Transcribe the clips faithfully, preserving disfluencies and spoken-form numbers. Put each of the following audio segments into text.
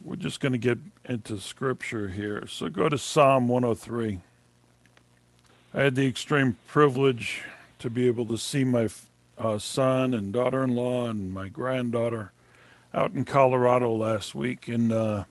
We're just going to get into scripture here. So go to Psalm one oh three. I had the extreme privilege to be able to see my uh, son and daughter-in-law and my granddaughter out in Colorado last week, and uh,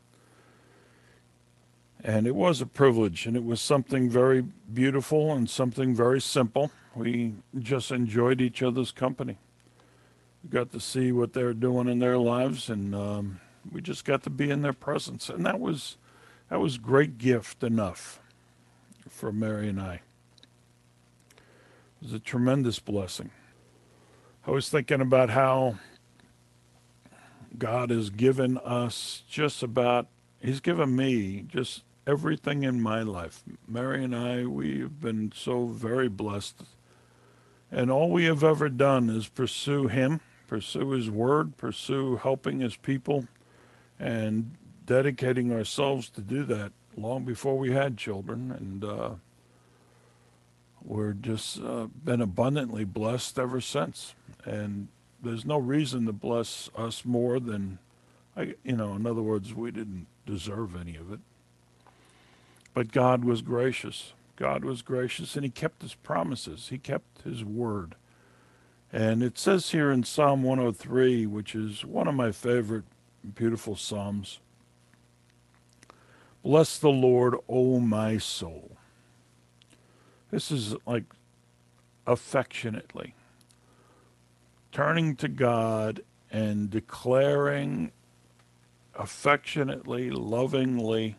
and it was a privilege, and it was something very beautiful and something very simple. We just enjoyed each other's company. We got to see what they're doing in their lives, and um, we just got to be in their presence, and that was that was great gift enough for Mary and I. It was a tremendous blessing. I was thinking about how God has given us just about, He's given me just everything in my life. Mary and I, we've been so very blessed. And all we have ever done is pursue Him, pursue His Word, pursue helping His people, and dedicating ourselves to do that long before we had children. And uh, we're just uh, been abundantly blessed ever since. And there's no reason to bless us more than, I, you know, in other words, we didn't deserve any of it. But God was gracious. God was gracious, and He kept His promises. He kept His word. And it says here in Psalm one oh three, which is one of my favorite beautiful psalms, "Bless the Lord, O my soul." This is like affectionately turning to God and declaring affectionately, lovingly,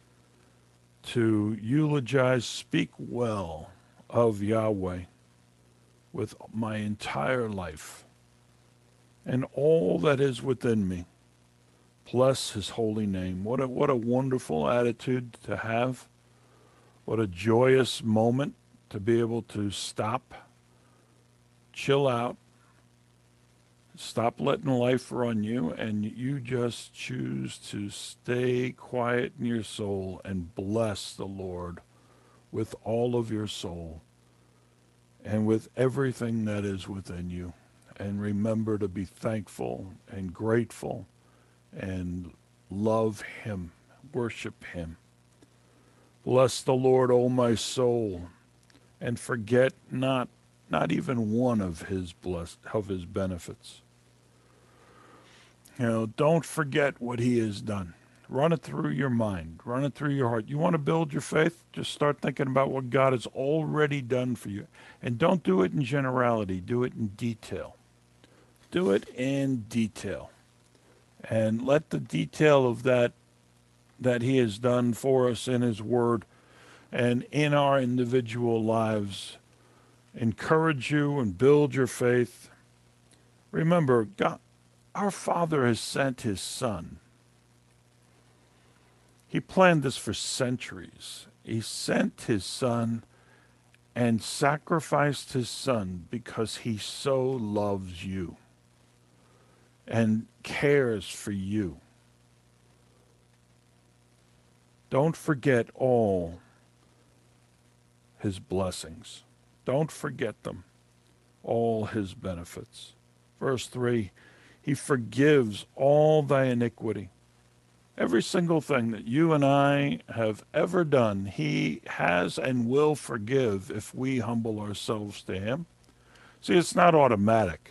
to eulogize, speak well of Yahweh with my entire life and all that is within me. Bless His holy name. What a, what a wonderful attitude to have. What a joyous moment to be able to stop, chill out, stop letting life run you, and you just choose to stay quiet in your soul and bless the Lord with all of your soul and with everything that is within you. And remember to be thankful and grateful and love Him, worship Him. Bless the Lord, O my soul, and forget not not even one of his bless of his benefits. You know, don't forget what He has done. Run it through your mind. Run it through your heart. You want to build your faith? Just start thinking about what God has already done for you. And don't do it in generality. Do it in detail. Do it in detail. And let the detail of that that He has done for us in His Word and in our individual lives encourage you and build your faith. Remember, God, our Father has sent His Son. He planned this for centuries. He sent His Son and sacrificed His Son because He so loves you and cares for you. Don't forget all His blessings. Don't forget them, all His benefits. Verse three, He forgives all thy iniquity. Every single thing that you and I have ever done, He has and will forgive if we humble ourselves to Him. See, it's not automatic.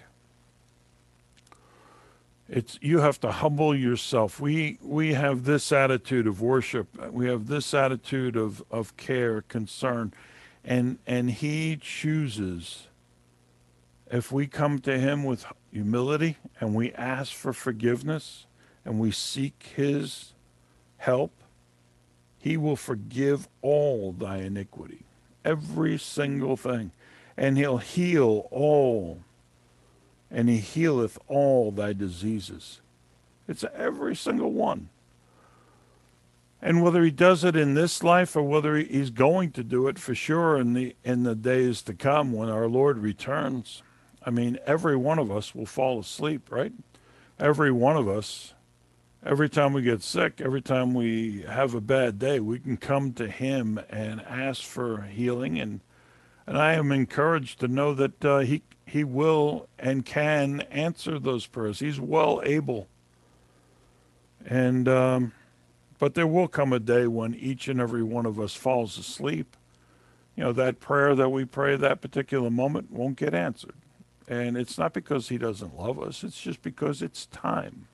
It's you have to humble yourself. We we have this attitude of worship. We have this attitude of, of care, concern, and and He chooses. If we come to Him with humility and we ask for forgiveness and we seek His help, He will forgive all thy iniquity, every single thing, and He'll heal all. And He healeth all thy diseases. It's every single one. And whether He does it in this life or whether He's going to do it for sure in the in the days to come when our Lord returns, I mean, every one of us will fall asleep, right? Every one of us, every time we get sick, every time we have a bad day, we can come to Him and ask for healing. And, and I am encouraged to know that uh, He He will and can answer those prayers. He's well able. And, um, but there will come a day when each and every one of us falls asleep. You know, that prayer that we pray that particular moment won't get answered. And it's not because he doesn't love us, it's just because it's time.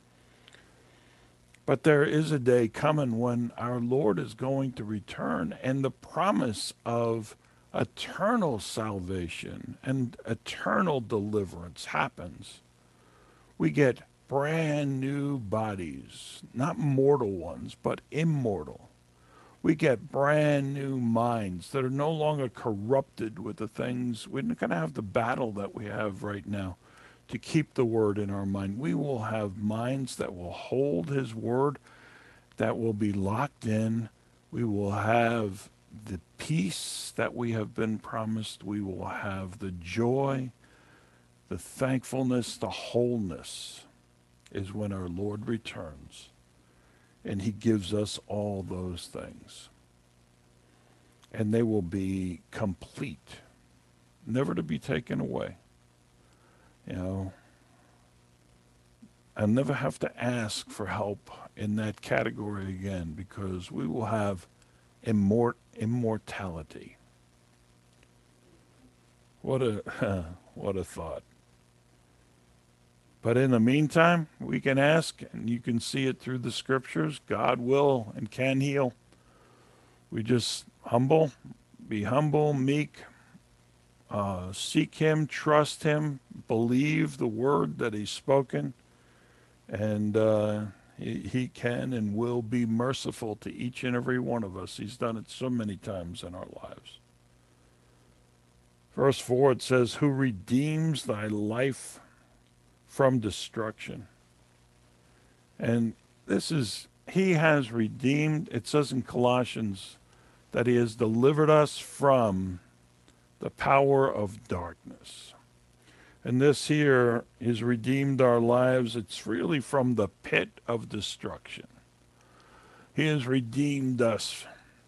But there is a day coming when our Lord is going to return, and the promise of eternal salvation and eternal deliverance happens. We get brand new bodies, not mortal ones, but immortal. We get brand new minds that are no longer corrupted with the things. We're not going to have the battle that we have right now to keep the word in our mind. We will have minds that will hold his word, that will be locked in. We will have the peace that we have been promised. We will have the joy, the thankfulness, the wholeness is when our Lord returns. And he gives us all those things. And they will be complete, never to be taken away. You know, I'll never have to ask for help in that category again, because we will have immort- immortality. What a what a thought. But in the meantime, we can ask, and you can see it through the scriptures. God will and can heal. We just humble, be humble, meek, uh, seek him, trust him, believe the word that he's spoken, and uh, he, he can and will be merciful to each and every one of us. He's done it so many times in our lives. Verse four, it says, who redeems thy life from destruction. And this is, he has redeemed. It says in Colossians that he has delivered us from the power of darkness. And this here is redeemed our lives. It's really from the pit of destruction. He has redeemed us.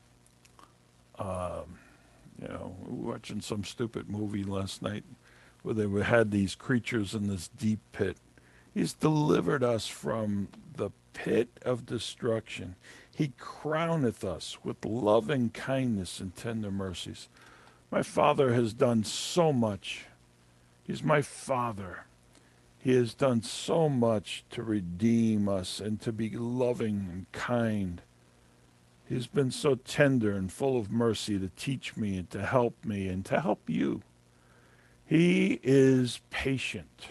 Um, you know, we were watching some stupid movie last night where they had these creatures in this deep pit. He's delivered us from the pit of destruction. He crowneth us with loving kindness and tender mercies. My Father has done so much. He's my Father. He has done so much to redeem us and to be loving and kind. He's been so tender and full of mercy to teach me and to help me and to help you. He is patient,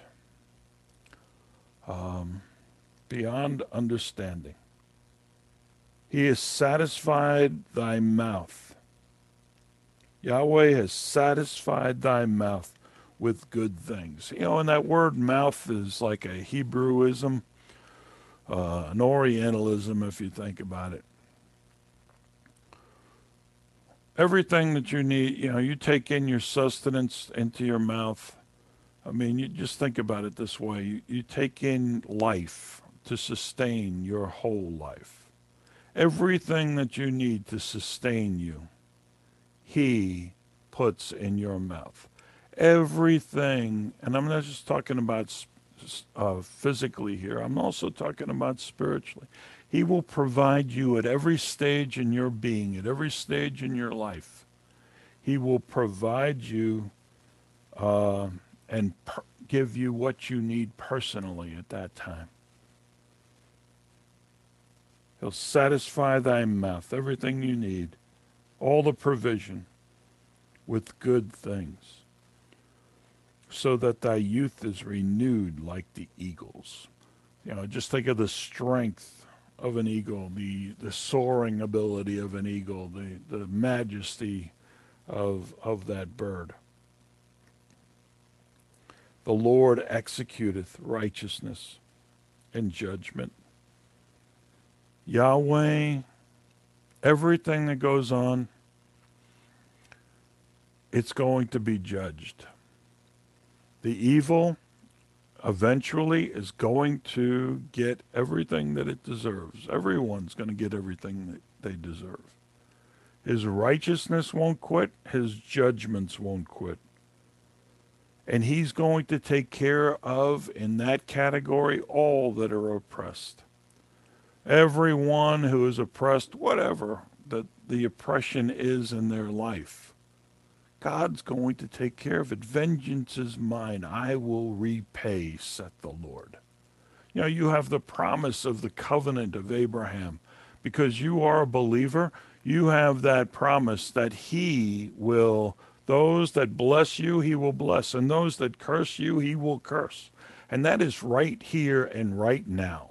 um, beyond understanding. He has satisfied thy mouth. Yahweh has satisfied thy mouth with good things. You know, and that word mouth is like a Hebrewism, uh, an Orientalism, if you think about it. Everything that you need, you know, you take in your sustenance into your mouth. I mean, you just think about it this way. You, you take in life to sustain your whole life. Everything that you need to sustain you, he puts in your mouth. Everything, and I'm not just talking about uh, physically here, I'm also talking about spiritually. He will provide you at every stage in your being, at every stage in your life. He will provide you uh, and per- give you what you need personally at that time. He'll satisfy thy mouth, everything you need, all the provision with good things, so that thy youth is renewed like the eagles. You know, just think of the strength of an eagle, the, the soaring ability of an eagle, the, the majesty of, of that bird. The Lord executeth righteousness and judgment. Yahweh, everything that goes on, it's going to be judged. The evil eventually is going to get everything that it deserves. Everyone's going to get everything that they deserve. His righteousness won't quit. His judgments won't quit. And he's going to take care of, in that category, all that are oppressed. Everyone who is oppressed, whatever that the oppression is in their life, God's going to take care of it. Vengeance is mine. I will repay, saith the Lord. You know, you have the promise of the covenant of Abraham. Because you are a believer, you have that promise that he will, those that bless you, he will bless, and those that curse you, he will curse. And that is right here and right now.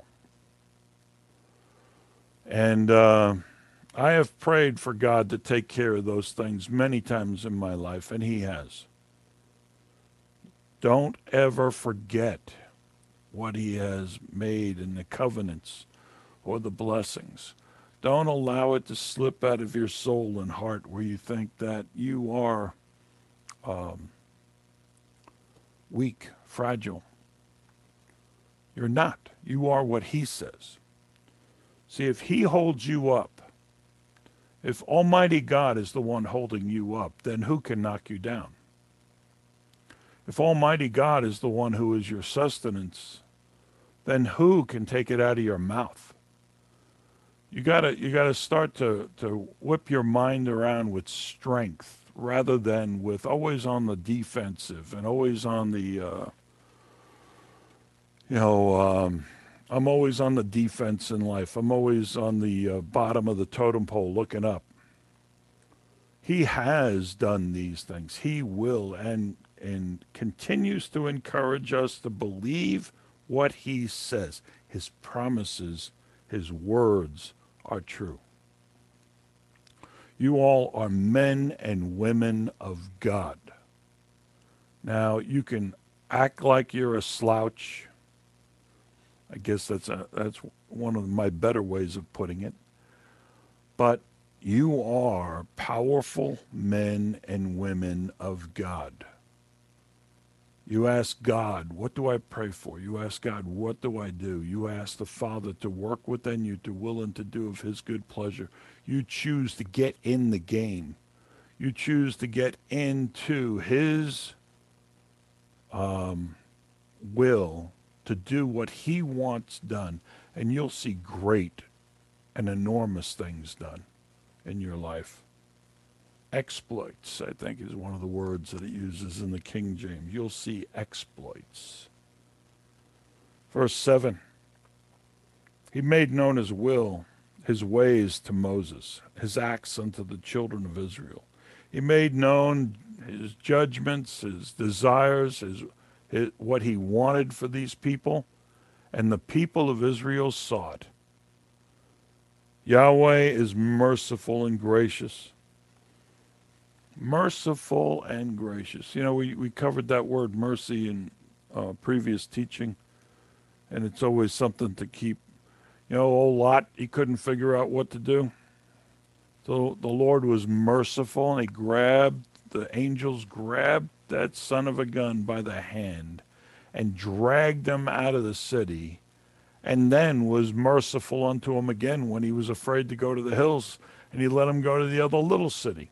And uh, I have prayed for God to take care of those things many times in my life, and he has. Don't ever forget what he has made in the covenants or the blessings. Don't allow it to slip out of your soul and heart where you think that you are um, weak, fragile. You're not. You are what he says. See, if he holds you up, if Almighty God is the one holding you up, then who can knock you down? If Almighty God is the one who is your sustenance, then who can take it out of your mouth? You gotta you gotta start to, to whip your mind around with strength rather than with always on the defensive and always on the uh, you know um, I'm always on the defense in life. I'm always on the uh, bottom of the totem pole looking up. He has done these things. He will and and continues to encourage us to believe what he says. His promises, his words are true. You all are men and women of God. Now, you can act like you're a slouch. I guess that's a, that's one of my better ways of putting it. But you are powerful men and women of God. You ask God, what do I pray for? You ask God, what do I do? You ask the Father to work within you, to will and to do of his good pleasure. You choose to get in the game. You choose to get into his um, will to do what he wants done. And you'll see great and enormous things done in your life. Exploits, I think, is one of the words that it uses in the King James. You'll see exploits. Verse seven, he made known his will, his ways to Moses, his acts unto the children of Israel. He made known his judgments, his desires, his, his what he wanted for these people, and the people of Israel saw it. Yahweh is merciful and gracious. Merciful and gracious. You know, we, we covered that word mercy in uh, previous teaching, and it's always something to keep. You know, old Lot, he couldn't figure out what to do. So the Lord was merciful, and he grabbed, the angels grabbed that son of a gun by the hand and dragged him out of the city, and then was merciful unto him again when he was afraid to go to the hills, and he let him go to the other little city.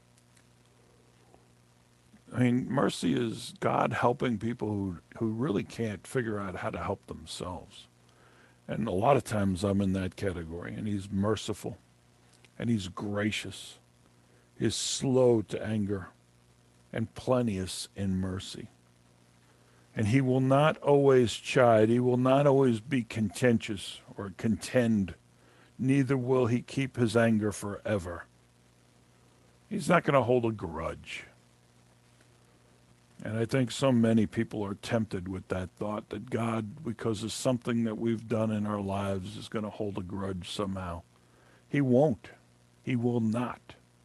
I mean, mercy is God helping people who, who really can't figure out how to help themselves. And a lot of times I'm in that category, and he's merciful, and he's gracious. He's slow to anger, and plenteous in mercy. And he will not always chide. He will not always be contentious or contend. Neither will he keep his anger forever. He's not going to hold a grudge. And I think so many people are tempted with that thought that God, because of something that we've done in our lives, is going to hold a grudge somehow. He won't. He will not.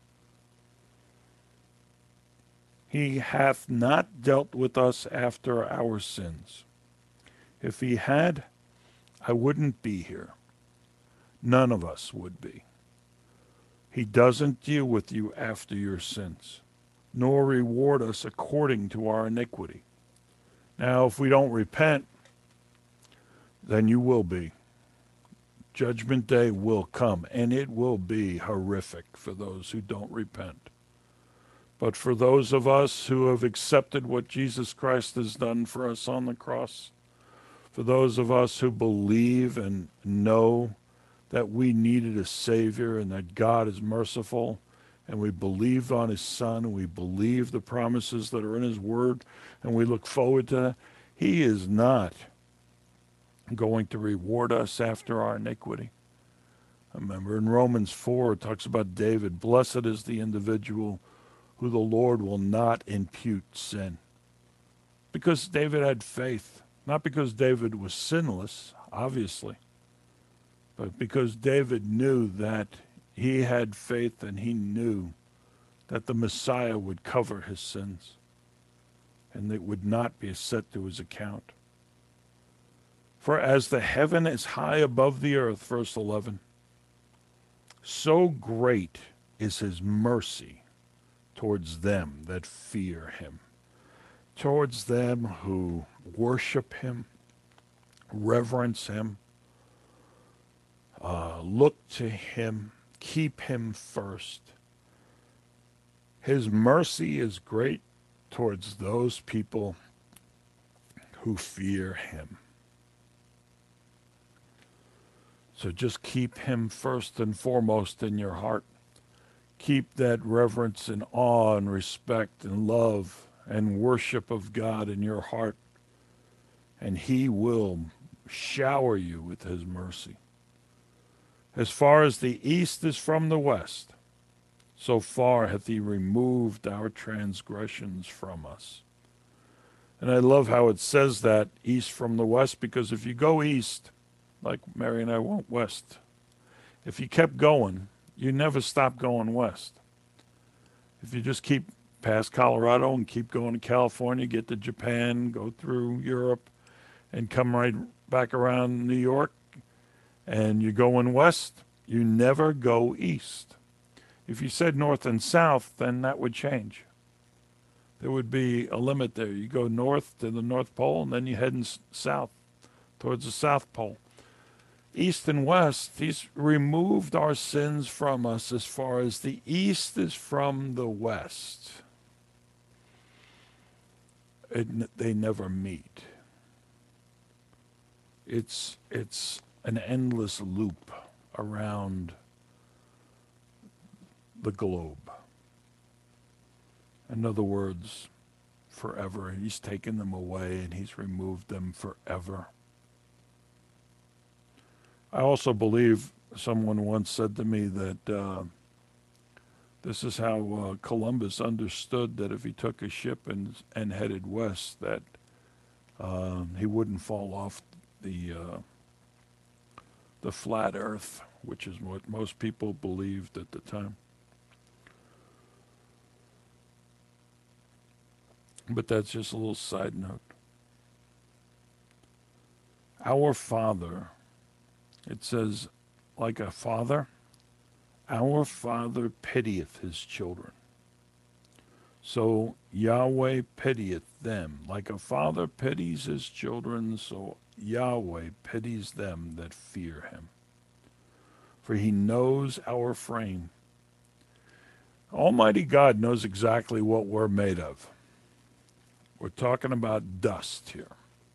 He hath not dealt with us after our sins. If he had, I wouldn't be here. None of us would be. He doesn't deal with you after your sins, nor reward us according to our iniquity. Now, if we don't repent, then you will be. Judgment day will come, and it will be horrific for those who don't repent. But for those of us who have accepted what Jesus Christ has done for us on the cross, for those of us who believe and know that we needed a Savior and that God is merciful, and we believed on his Son, and we believe the promises that are in his Word, and we look forward to that, he is not going to reward us after our iniquity. Remember in Romans four, it talks about David, blessed is the individual who the Lord will not impute sin. Because David had faith, not because David was sinless, obviously, but because David knew that he had faith and he knew that the Messiah would cover his sins and it would not be set to his account. For as the heaven is high above the earth, verse eleven, so great is his mercy towards them that fear him, towards them who worship him, reverence him, uh, look to him, keep him first. His mercy is great towards those people who fear him. So just keep him first and foremost in your heart. Keep that reverence and awe and respect and love and worship of God in your heart, and he will shower you with his mercy. As far as the east is from the west, so far hath he removed our transgressions from us. And I love how it says that, east from the west, because if you go east, like Mary and I went west, if you kept going, you never stop going west. If you just keep past Colorado and keep going to California, get to Japan, go through Europe, and come right back around New York, and you're going west, you never go east. If you said north and south, then that would change. There would be a limit there. You go north to the North Pole, and then you head south towards the South Pole. East and west, he's removed our sins from us as far as the east is from the west. It, they never meet. It's, it's an endless loop around the globe. In other words, forever. He's taken them away and he's removed them forever. I also believe someone once said to me that uh, this is how uh, Columbus understood that if he took a ship and and headed west, that uh, he wouldn't fall off the uh, the flat Earth, which is what most people believed at the time. But that's just a little side note. Our Father, it says, like a father, our Father pitieth his children. So Yahweh pitieth them. Like a father pities his children, so Yahweh pities them that fear him. For he knows our frame. Almighty God knows exactly what we're made of. We're talking about dust here.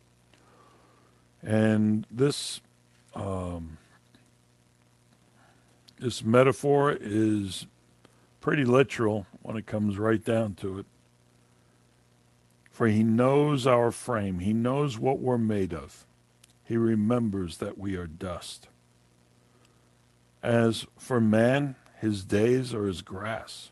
And this um, this metaphor is pretty literal when it comes right down to it. For he knows our frame. He knows what we're made of. He remembers that we are dust. As for man, his days are as grass.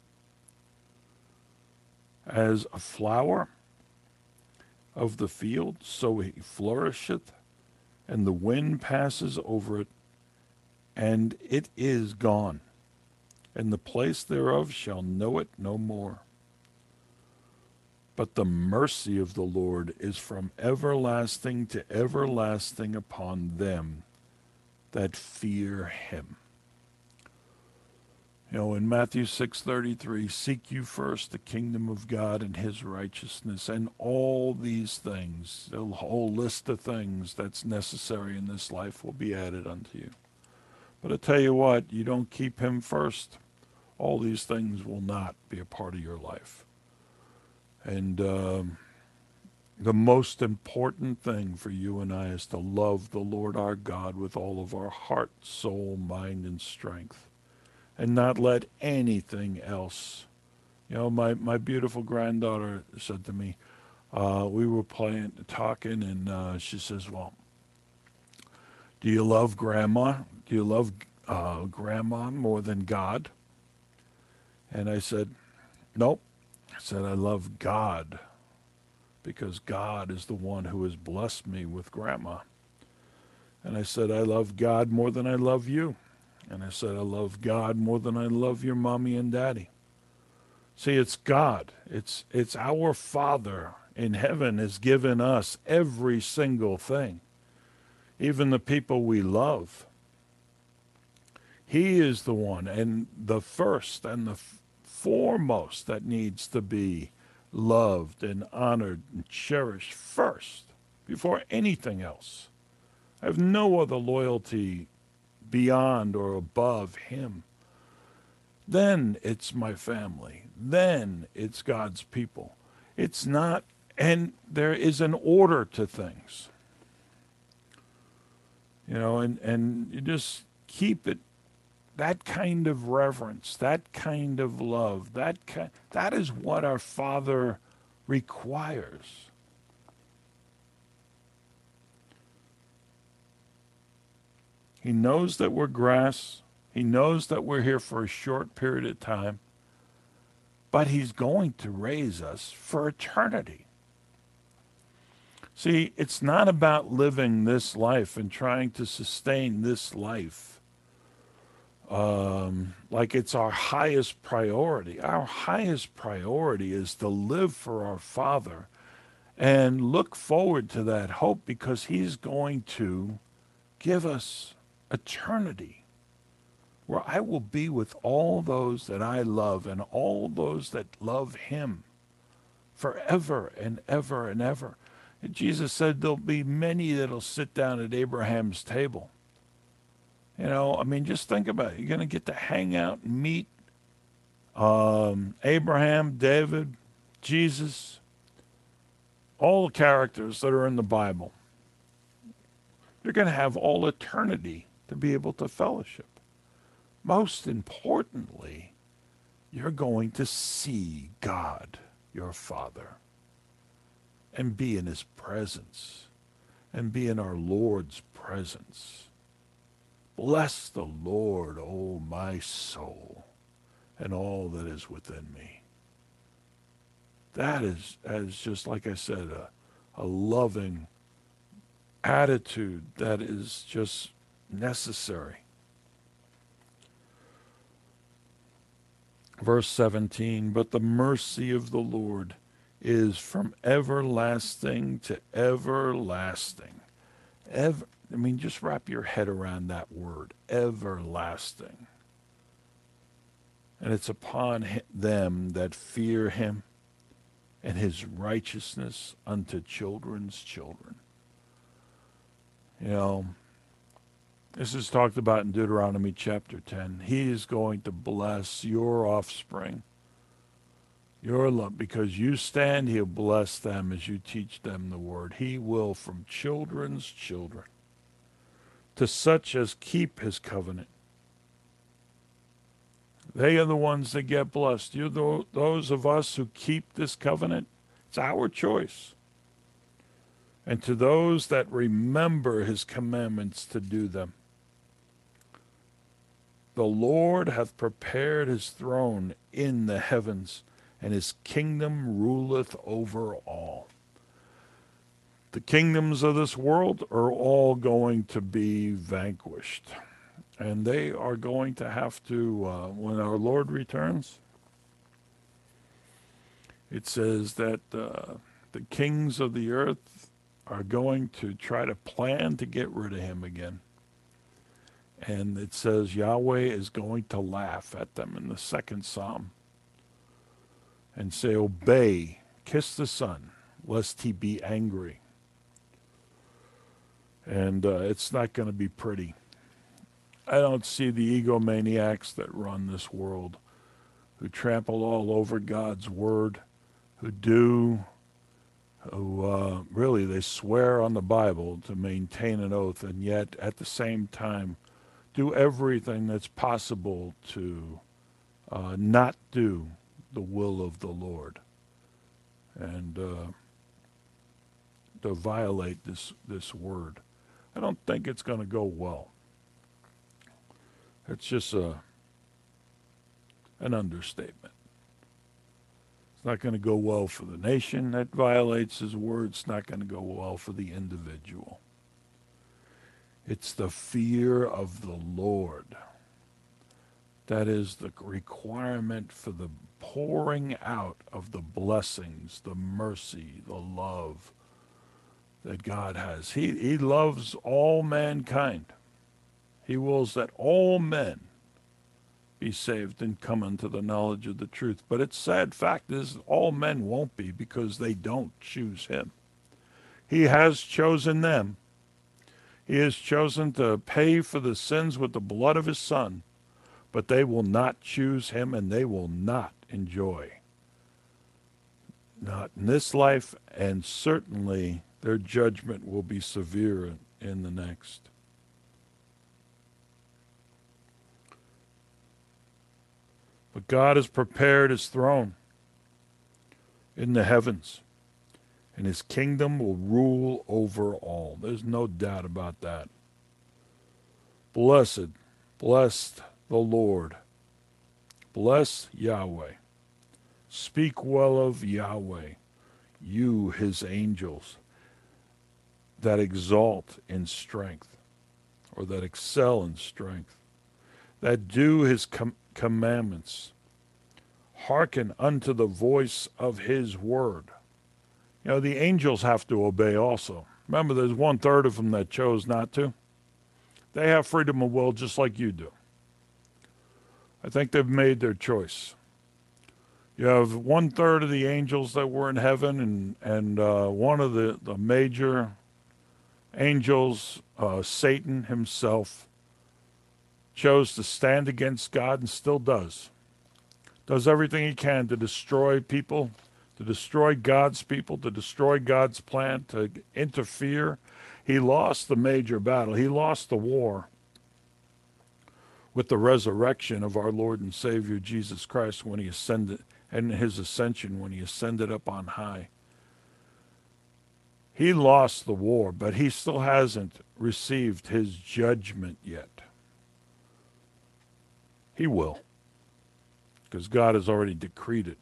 As a flower of the field, so he flourisheth, and the wind passes over it, and it is gone, and the place thereof shall know it no more. But the mercy of the Lord is from everlasting to everlasting upon them that fear him. You know, in Matthew six thirty-three, seek you first the kingdom of God and his righteousness, and all these things, the whole list of things that's necessary in this life will be added unto you. But I tell you what, you don't keep him first, all these things will not be a part of your life. And, um, The most important thing for you and I is to love the Lord our God with all of our heart, soul, mind, and strength, and not let anything else. You know, my, my beautiful granddaughter said to me, uh, we were playing, talking, and uh, she says, well, do you love grandma? Do you love uh, grandma more than God? And I said, nope. I said, I love God because God is the one who has blessed me with grandma. And I said, I love God more than I love you. And I said, I love God more than I love your mommy and daddy. See, it's God. It's, it's our Father in heaven has given us every single thing, even the people we love. He is the one and the first and the f- foremost that needs to be loved and honored and cherished first before anything else. I have no other loyalty beyond or above him. Then it's my family. Then it's God's people. It's not, and there is an order to things, you know, and, and you just keep it, that kind of reverence, that kind of love, that kind, that is what our Father requires. He knows that we're grass. He knows that we're here for a short period of time, but he's going to raise us for eternity. See, it's not about living this life and trying to sustain this life um, like it's our highest priority. Our highest priority is to live for our Father and look forward to that hope because he's going to give us eternity where I will be with all those that I love and all those that love him forever and ever and ever. And Jesus said there'll be many that'll sit down at Abraham's table. You know, I mean, just think about it. You're going to get to hang out and meet um, Abraham, David, Jesus, all the characters that are in the Bible. You're going to have all eternity to be able to fellowship. Most importantly, you're going to see God, your Father, and be in his presence, and be in our Lord's presence. Bless the Lord, O my soul, and all that is within me. That is, as just like I said, a, a loving attitude that is just necessary. Verse seventeen, but the mercy of the Lord is from everlasting to everlasting. Ever, I mean, just wrap your head around that word, everlasting. And it's upon them that fear him and his righteousness unto children's children. You know, this is talked about in Deuteronomy chapter ten. He is going to bless your offspring, your love, because you stand, he'll bless them as you teach them the word. He will from children's children to such as keep his covenant. They are the ones that get blessed. You're the, those of us who keep this covenant. It's our choice. And to those that remember his commandments to do them. The Lord hath prepared his throne in the heavens, and his kingdom ruleth over all. The kingdoms of this world are all going to be vanquished. And they are going to have to, uh, when our Lord returns, it says that uh, the kings of the earth are going to try to plan to get rid of him again. And it says Yahweh is going to laugh at them in the second psalm and say, obey, kiss the Son, lest he be angry. And uh, it's not going to be pretty. I don't see the egomaniacs that run this world, who trample all over God's word, who do who uh, really they swear on the Bible to maintain an oath, and yet at the same time do everything that's possible to uh, not do the will of the Lord and uh, to violate this this word. I don't think it's going to go well. It's just a an understatement. It's not going to go well for the nation that violates his word. It's not going to go well for the individual. It's the fear of the Lord. That is the requirement for the pouring out of the blessings, the mercy, the love that God has. He, he loves all mankind. He wills that all men be saved and come unto the knowledge of the truth. But its sad fact is all men won't be because they don't choose him. He has chosen them. He has chosen to pay for the sins with the blood of his Son, but they will not choose him and they will not enjoy. Not in this life, and certainly their judgment will be severe in the next. But God has prepared his throne in the heavens, and his kingdom will rule over all. There's no doubt about that. Blessed, blessed the Lord. Bless Yahweh. Speak well of Yahweh, you his angels, that exalt in strength, or that excel in strength, that do his com- commandments, hearken unto the voice of his word. You know, the angels have to obey also. Remember, there's one third of them that chose not to. They have freedom of will just like you do. I think they've made their choice. You have one third of the angels that were in heaven, and, and uh, one of the, the major angels, uh, Satan himself, chose to stand against God and still does. Does everything he can to destroy people, to destroy God's people, to destroy God's plan, to interfere. He lost the major battle. He lost the war with the resurrection of our Lord and Savior Jesus Christ when he ascended, and his ascension when he ascended up on high. He lost the war, but he still hasn't received his judgment yet. He will, because God has already decreed it.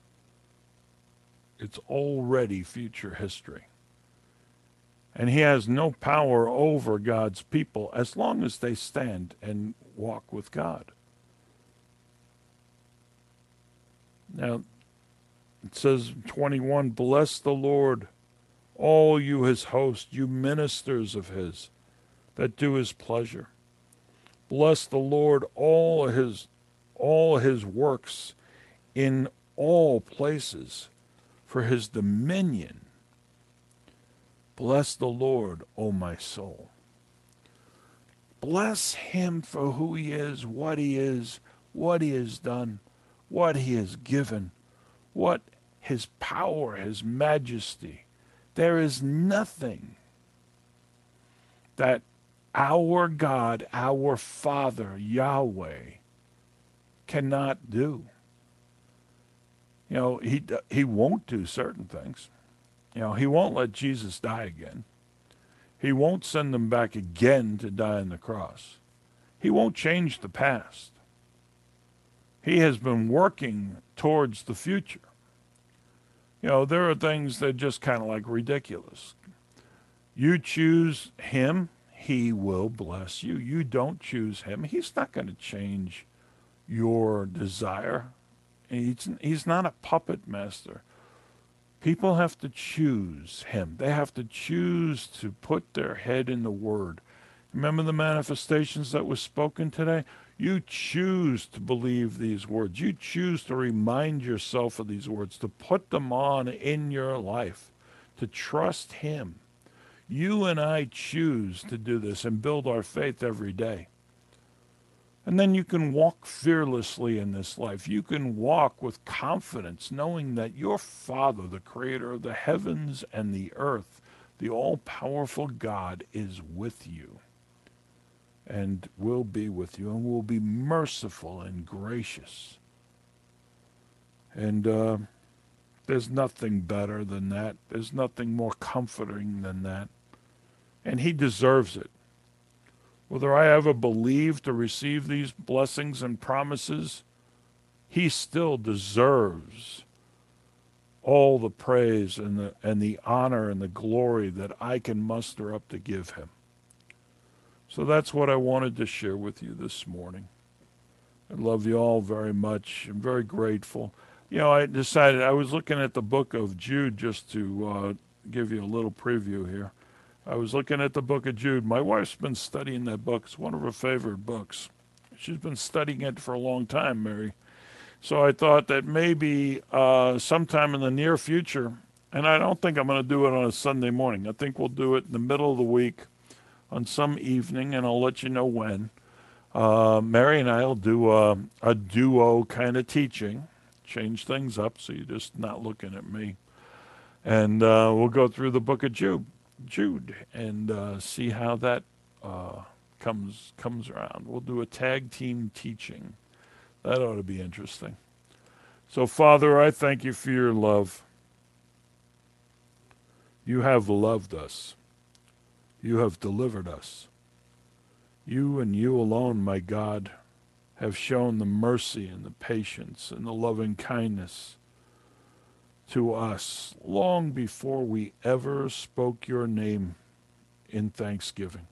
It's already future history. And he has no power over God's people as long as they stand and walk with God. Now, it says twenty-one, bless the Lord, all you his host, you ministers of his, that do his pleasure. Bless the Lord, all his all his works in all places, for his dominion. Bless the Lord, O my soul. Bless him for who he is, what he is, what he has done, what he has given, what his power, his majesty. There is nothing that our God, our Father, Yahweh, cannot do. You know, he he won't do certain things. You know, he won't let Jesus die again. He won't send them back again to die on the cross. He won't change the past. He has been working towards the future. You know, there are things that are just kind of like ridiculous. You choose him, he will bless you. You don't choose him, he's not going to change your desire. He's, he's not a puppet master. People have to choose him. They have to choose to put their head in the word. Remember the manifestations that was spoken today? You choose to believe these words. You choose to remind yourself of these words, to put them on in your life, to trust him. You and I choose to do this and build our faith every day. And then you can walk fearlessly in this life. You can walk with confidence, knowing that your Father, the creator of the heavens and the earth, the all-powerful God, is with you and will be with you and will be merciful and gracious. And uh, there's nothing better than that. There's nothing more comforting than that. And he deserves it. Whether I ever believe to receive these blessings and promises, he still deserves all the praise and the, and the honor and the glory that I can muster up to give him. So that's what I wanted to share with you this morning. I love you all very much. I'm very grateful. You know, I decided, I was looking at the book of Jude just to uh, give you a little preview here. I was looking at the book of Jude. My wife's been studying that book. It's one of her favorite books. She's been studying it for a long time, Mary. So I thought that maybe uh, sometime in the near future, and I don't think I'm going to do it on a Sunday morning. I think we'll do it in the middle of the week on some evening, and I'll let you know when. Uh, Mary and I will do a, a duo kind of teaching, change things up so you're just not looking at me. And uh, we'll go through the book of Jude. Jude and uh, see how that uh, comes comes around. We'll do a tag team teaching. That ought to be interesting. So, Father, I thank you for your love. You have loved us. You have delivered us. You and you alone, my God, have shown the mercy and the patience and the loving kindness to us long before we ever spoke your name in thanksgiving.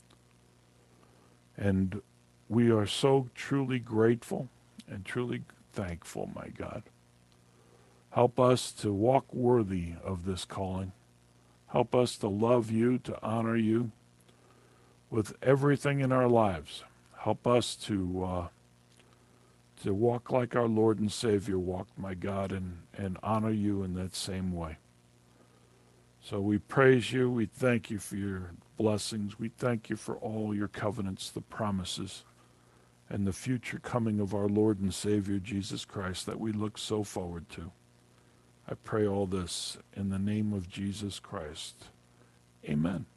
And we are so truly grateful and truly thankful, my God. Help us to walk worthy of this calling. Help us to love you, to honor you with everything in our lives. Help us to uh, to walk like our Lord and Savior walked, my God, and, and honor you in that same way. So we praise you. We thank you for your blessings. We thank you for all your covenants, the promises, and the future coming of our Lord and Savior, Jesus Christ, that we look so forward to. I pray all this in the name of Jesus Christ. Amen.